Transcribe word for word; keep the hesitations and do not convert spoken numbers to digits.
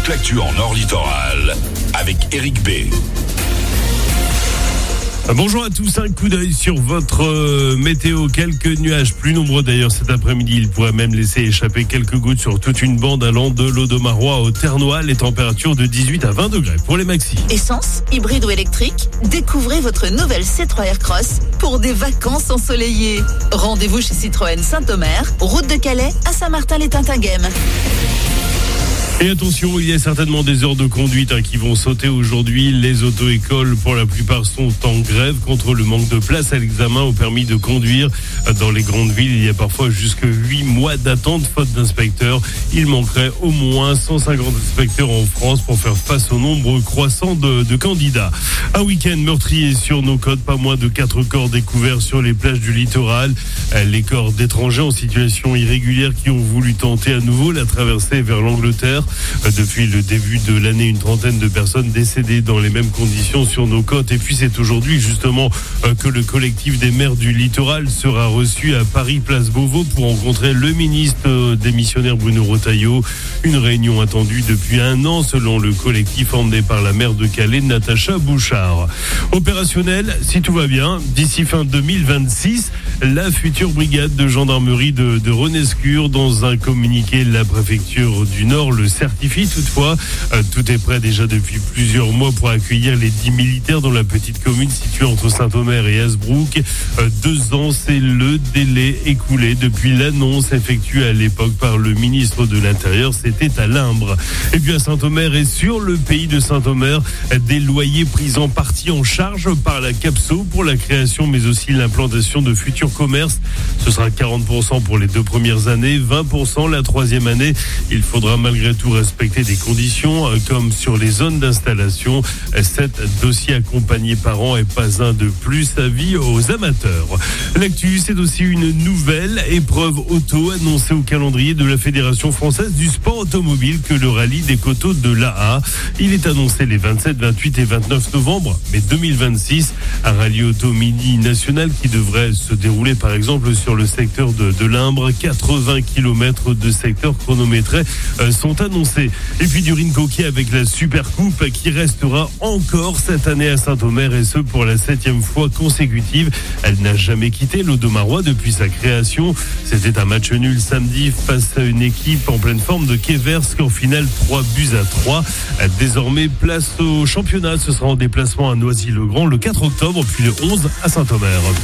toute l'actu en Nord Littoral avec Eric B. Bonjour à tous, un coup d'œil sur votre euh, météo. Quelques nuages, plus nombreux d'ailleurs cet après-midi. Il pourrait même laisser échapper quelques gouttes sur toute une bande allant de l'Audomarois au Ternois. Les températures de dix-huit à vingt degrés pour les maxis. Essence, hybride ou électrique, découvrez votre nouvelle C trois Aircross pour des vacances ensoleillées. Rendez-vous chez Citroën Saint-Omer, route de Calais à Saint-Martin-les-Tintinguem. Et attention, il y a certainement des heures de conduite hein, qui vont sauter aujourd'hui. Les auto-écoles, pour la plupart, sont en grève contre le manque de place à l'examen au permis de conduire. Dans les grandes villes, il y a parfois jusque huit mois d'attente faute d'inspecteurs. Il manquerait au moins cent cinquante inspecteurs en France pour faire face au nombre croissant de, de candidats. Un week-end meurtrier sur nos côtes, pas moins de quatre corps découverts sur les plages du littoral. Les corps d'étrangers en situation irrégulière qui ont voulu tenter à nouveau la traversée vers l'Angleterre. Depuis le début de l'année, une trentaine de personnes décédées dans les mêmes conditions sur nos côtes. Et puis c'est aujourd'hui justement que le collectif des maires du littoral sera reçu à Paris, place Beauvau, pour rencontrer le ministre démissionnaire Bruno Retailleau. Une réunion attendue depuis un an selon le collectif emmené par la maire de Calais, Natacha Bouchard. Opérationnel, si tout va bien, d'ici fin deux mille vingt-six, la future brigade de gendarmerie de, de Renescure. Dans un communiqué, la préfecture du Nord le certifie toutefois. Euh, tout est prêt déjà depuis plusieurs mois pour accueillir les dix militaires dans la petite commune située entre Saint-Omer et Hasbrouck. Euh, deux ans, c'est le délai écoulé depuis l'annonce effectuée à l'époque par le ministre de l'Intérieur. C'était à Limbre. Et puis à Saint-Omer et sur le pays de Saint-Omer, des loyers pris en partie en charge par la Capso pour la création mais aussi l'implantation de futurs commerces. Ce sera quarante pour cent pour les deux premières années, vingt pour cent la troisième année. Il faudra malgré tout respecter des conditions comme sur les zones d'installation. Sept dossiers accompagnés par an et pas un de plus. Avis aux amateurs. L'actu, c'est aussi une nouvelle épreuve auto annoncée au calendrier de la Fédération française du sport automobile que le rallye des Coteaux de l'A A. Il est annoncé les vingt-sept, vingt-huit et vingt-neuf novembre, mais deux mille vingt-six, un rallye auto mini national qui devrait se dérouler par exemple sur le secteur de, de Limbre. quatre-vingts kilomètres de secteur chronométré euh, sont annoncés. Et puis du Rinco qui avec la Super Coupe qui restera encore cette année à Saint-Omer et ce pour la septième fois consécutive. Elle n'a jamais quitté l'Audomarois depuis sa création. C'était un match nul samedi face à une équipe en pleine forme de Kévers, score final trois buts à trois. Désormais place au championnat, ce sera en déplacement à Noisy-le-Grand le quatre octobre puis le onze à Saint-Omer.